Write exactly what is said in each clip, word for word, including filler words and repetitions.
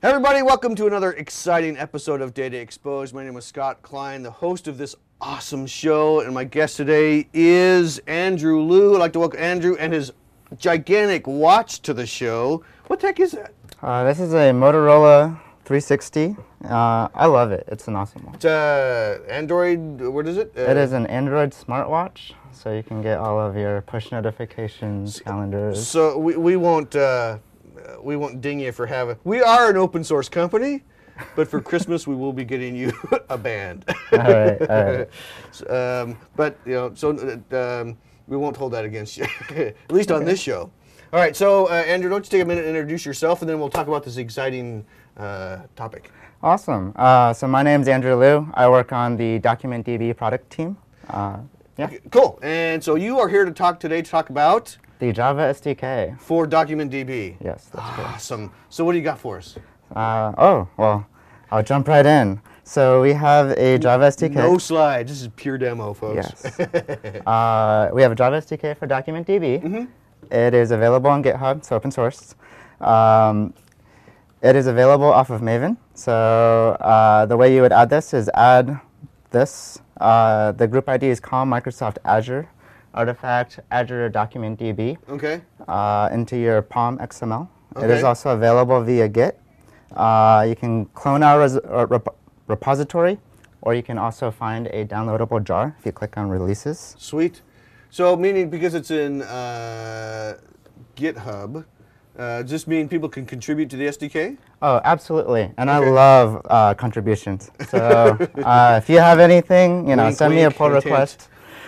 Hey everybody, welcome to another exciting episode of Data Exposed. My name is Scott Klein, the host of this awesome show, and my guest today is Andrew Liu. I'd like to welcome Andrew and his gigantic watch to the show. What the heck is that? Uh, this is a Motorola three sixty. Uh, I love it. It's an awesome watch. It's uh, Android, what is it? Uh, it is an Android smartwatch, so you can get all of your push notifications, calendars. So we, we won't... Uh, we won't ding you for having... We are an open source company, but for Christmas we will be getting you a band. all right, all right. So, um, but, you know, so um, we won't hold that against you, at least on this show. All right, so uh, Andrew, don't you take a minute and introduce yourself, and then we'll talk about this exciting uh, topic. Awesome. Uh, so my name's Andrew Liu. I work on the DocumentDB product team. Uh, yeah. Okay, cool. And so you are here to talk today to talk about... The Java S D K. For DocumentDB. Yes, that's correct. Awesome. So what do you got for us? Uh, oh, well, I'll jump right in. So we have a Java S D K. No slides. This is pure demo, folks. Yes. uh, we have a Java S D K for DocumentDB. Mm-hmm. It is available on GitHub. It's open source. Um, it is available off of Maven. So uh, the way you would add this is add this. Uh, the group I D is called Microsoft Azure Artifact Azure DocumentDB. Okay. Uh, into your Palm X M L. Okay. It is also available via Git. Uh, you can clone our res uh, rep repository, or you can also find a downloadable jar if you click on releases. Sweet. So meaning because it's in uh, GitHub, uh, does this mean people can contribute to the S D K? Oh, absolutely. And Okay. I love uh, contributions. So uh, if you have anything, you know, Wink, send me a wink, pull hint, request.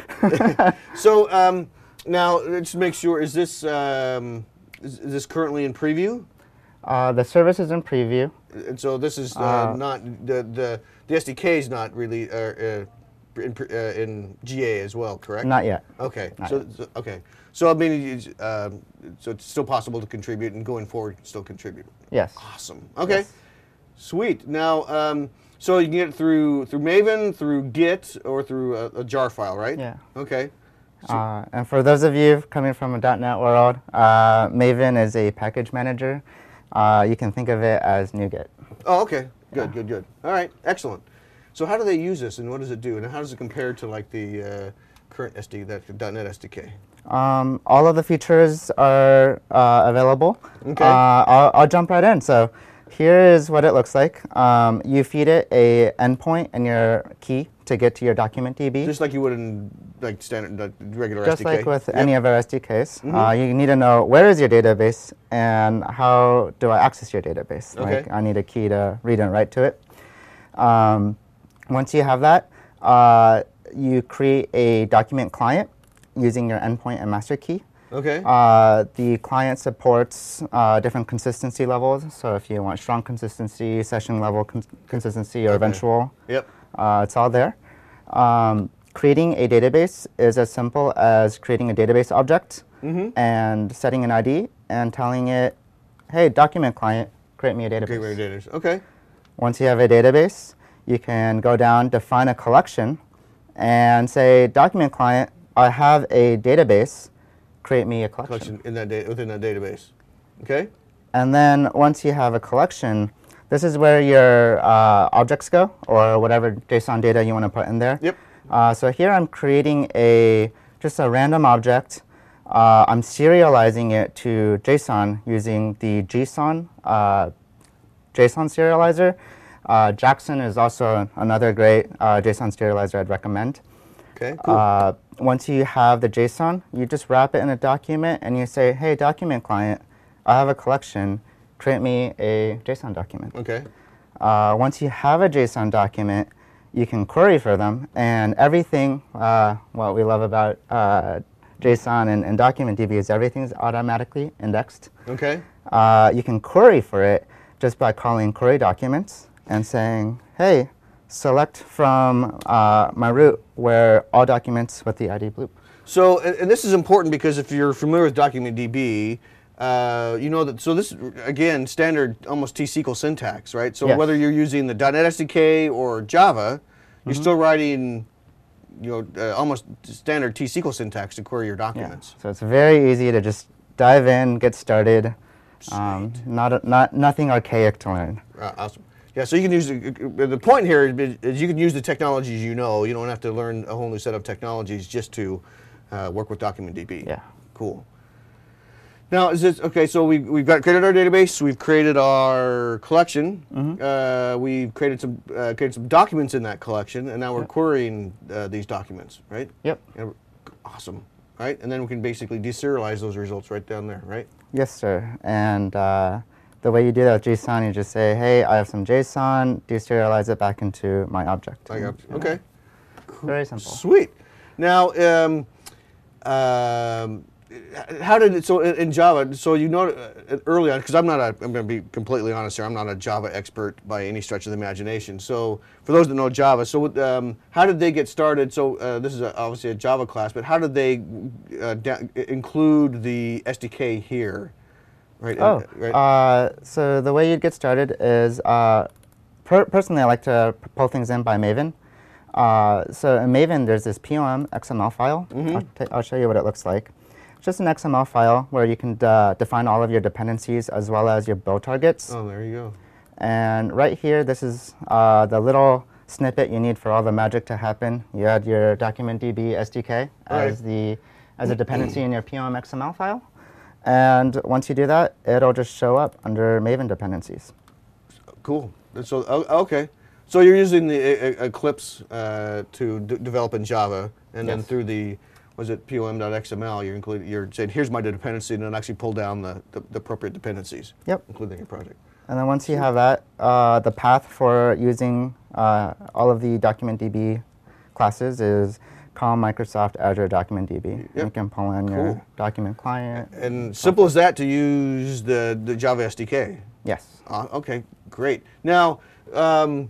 So um, now, let's make sure, is this, um, is, is this currently in preview? Uh, the service is in preview. And so this is uh, Uh, not, the, the, the S D K is not really uh, uh, in, pre- uh, in G A as well, correct? Not yet. Okay. Not So, yet. so okay. So I mean, it's, um, so it's still possible to contribute, and going forward, you can still contribute. Yes. Awesome. Okay. Yes. Sweet. Now, um, so you can get it through through Maven, through Git, or through a, a jar file, right? Yeah. Okay. Uh, and for those of you coming from a dot net world, uh, Maven is a package manager. Uh, you can think of it as NuGet. Oh, okay. Good, Yeah. good, good. All right. Excellent. So how do they use this, and what does it do, and how does it compare to like the uh, current S D, that .NET S D K? Um, all of the features are uh, available. Okay. Uh, I'll, I'll jump right in. So here is what it looks like. Um, you feed it a endpoint and your key to get to your DocumentDB. Just like you would in like standard, like regular Just S D K. like with Yep. any of our S D Ks. Mhm. Uh, you need to know where is your database and how do I access your database. Okay. Like I need a key to read and write to it. Um, once you have that, uh, you create a document client using your endpoint and master key. Okay. Uh, the client supports uh, different consistency levels. So if you want strong consistency, session level cons consistency, or Okay. eventual, Yep. uh, it's all there. Um, creating a database is as simple as creating a database object Mm-hmm. and setting an I D and telling it, hey, document client, create me a database. Okay, great data. Okay. Once you have a database, you can go down, define a collection, and say, document client, I have a database, create me a collection. Collection in that da- within that database. Okay. And then once you have a collection, this is where your uh, objects go, or whatever JSON data you want to put in there. Yep. Uh, so here I'm creating a just a random object. Uh, I'm serializing it to JSON using the JSON uh, JSON serializer. Uh, Jackson is also another great uh, JSON serializer I'd recommend. Okay. Cool. Uh, once you have the JSON, you just wrap it in a document and you say, hey, document client, I have a collection, create me a JSON document. okay. Uh, once you have a JSON document, you can query for them, and everything, uh, what we love about uh, JSON and, and DocumentDB is everything is automatically indexed. Okay. Uh, you can query for it just by calling query documents and saying, hey, select from uh, my root where all documents with the I D bloop. So, and, and this is important because if you're familiar with DocumentDB, uh, you know that, so this, again, standard almost T S Q L syntax, right? So Yes. whether you're using the .NET S D K or Java, you're still writing, you know, uh, almost standard T S Q L syntax to query your Yeah. documents. So it's very easy to just dive in, get started. Um, not, a, not nothing archaic to learn. Uh, awesome. Yeah, so you can use the, the point here is you can use the technologies you know. You don't have to learn a whole new set of technologies just to uh, work with DocumentDB. Yeah. Cool. Now, is this okay? So we we've got created our database. We've created our collection. Mm-hmm. uh, we've created some uh, created some documents in that collection, and now we're Yep. querying uh, these documents, right? Yep. And awesome, right? And then we can basically deserialize those results right down there, right? Yes, sir. And uh, the way you do that with JSON, you just say, hey, I have some JSON, deserialize it back into my object. I got And, okay. Very simple. Sweet. Now, um, um, how did it, so in, in Java, so you know uh, early on, because I'm not a, I'm going to be completely honest here, I'm not a Java expert by any stretch of the imagination. So for those that know Java, so um, how did they get started? So uh, this is a, obviously a Java class, but how did they uh, da- include the S D K here? Right. Oh, right? uh, so the way you'd get started is, uh, per personally, I like to pull things in by Maven. Uh, so in Maven, there's this P O M X M L file. Mm-hmm. I'll, t I'll show you what it looks like. It's just an X M L file where you can uh, define all of your dependencies as well as your build targets. Oh, there you go. And right here, this is uh, the little snippet you need for all the magic to happen. You add your DocumentDB S D K as Right. the as a dependency in your P O M X M L file. And once you do that, it'll just show up under Maven dependencies. Cool. So oh, okay. So you're using the uh, Eclipse uh, to d develop in Java, and then Yes. through the was it P O M dot X M L, you're including you're saying here's my dependency, and then actually pull down the, the, the appropriate dependencies. Yep. Including your project. And then once you have that, uh, the path for using uh, all of the DocumentDB classes is call Microsoft Azure DocumentDB. Yep. You can pull in Cool. your document client. And simple as that to use the the Java S D K. Yes. Uh, okay, great. Now, um,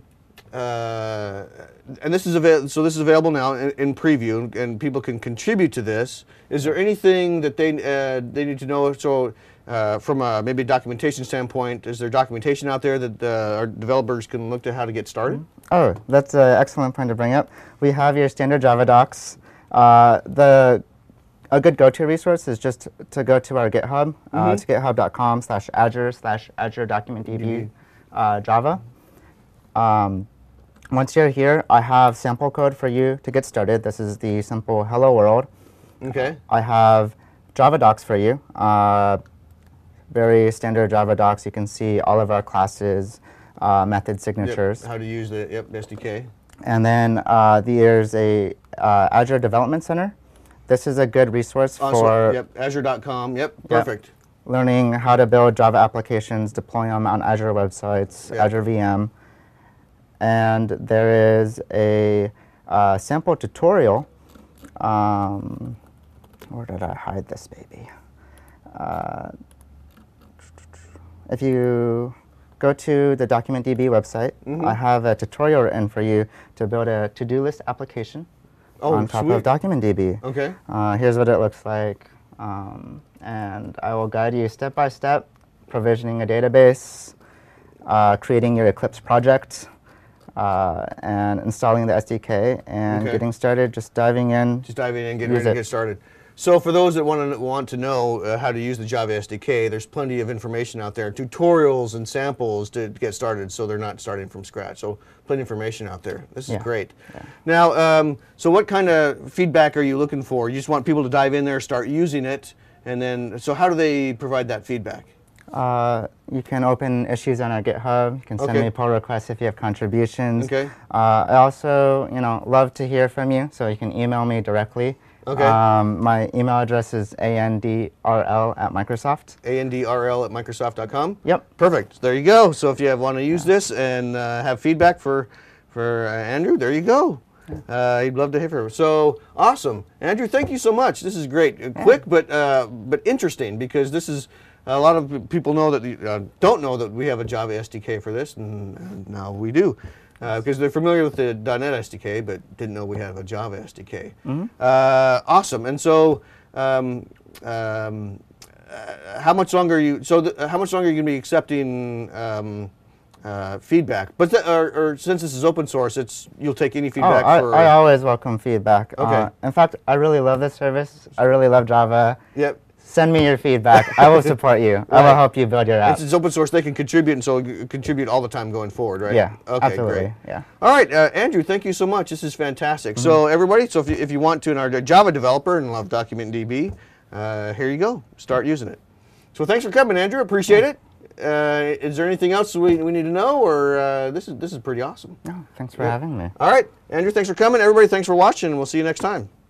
uh, and this is avail so this is available now in, in preview, and people can contribute to this. Is there anything that they uh, they need to know? So, uh, from a maybe a documentation standpoint, is there documentation out there that uh, our developers can look to how to get started? Oh, that's an excellent point to bring up. We have your standard Java docs. Uh, the a good go-to resource is just to go to our GitHub. Uh, Mhm. it's github dot com slash Azure slash Azure DocumentDB uh, Java. Um, once you're here, I have sample code for you to get started. This is the simple hello world. Okay. I have Java docs for you. Uh, very standard Java docs. You can see all of our classes, uh, method signatures. Yep. How to use the yep S D K. And then uh, there's a uh, Azure Development Center. This is a good resource Also, for yep, Azure dot com. Yep, Yep. perfect. learning how to build Java applications, deploying them on Azure websites, Yeah. Azure V M. And there is a uh, sample tutorial. Um, where did I hide this baby? Uh, if you go to the DocumentDB website, Mhm. I have a tutorial written for you to build a to-do list application Oh, on top sweet. of DocumentDB. Okay. Uh, here's what it looks like. Um, and I will guide you step by step, provisioning a database, uh, creating your Eclipse project, uh, and installing the S D K, and Okay. getting started, just diving in. Just dive in and get Use ready to it. get started. So for those that want to want to know uh, how to use the Java S D K, there's plenty of information out there, tutorials and samples to get started, so they're not starting from scratch. So plenty of information out there. This is Yeah. great. Yeah. Now, um, so what kind of feedback are you looking for? You just want people to dive in there, start using it, and then so how do they provide that feedback? Uh, you can open issues on our GitHub. You can send Okay. me pull requests if you have contributions. Okay. Uh, I also, you know, love to hear from you, so you can email me directly. Okay. Um, my email address is andrl at Microsoft. andrl at microsoft dot com. Yep. Perfect. There you go. So if you have, want to use this and uh, have feedback for for uh, Andrew, there you go. Uh, he'd love to hear from you. So awesome, Andrew. Thank you so much. This is great. Uh, Quick, but uh, but interesting because this is a lot of people know that uh, don't know that we have a Java S D K for this, and, and now we do. Because uh, they're familiar with the .dot net S D K, but didn't know we have a Java S D K. Mm-hmm. Uh, awesome. And so, um, um, uh, how much longer are you? So, th how much longer are you going to be accepting um, uh, feedback? But th or, or since this is open source, it's you'll take any Oh, feedback. I, for, I always welcome feedback. Okay. Uh, in fact, I really love this service. I really love Java. Yep. send me your feedback. I will support you. I will Right. help you build your app. It's, it's open source. They can contribute, and so g- contribute all the time going forward, right? Yeah, Okay, absolutely. great. Yeah. All right, uh, Andrew, thank you so much. This is fantastic. So everybody, so if you, if you want to, and are a Java developer and love DocumentDB, uh, here you go. Start using it. So thanks for coming, Andrew. Appreciate it. Uh, is there anything else we, we need to know, or uh, this is this is pretty awesome? No, thanks for having me. All right, Andrew, thanks for coming. Everybody, thanks for watching, and we'll see you next time.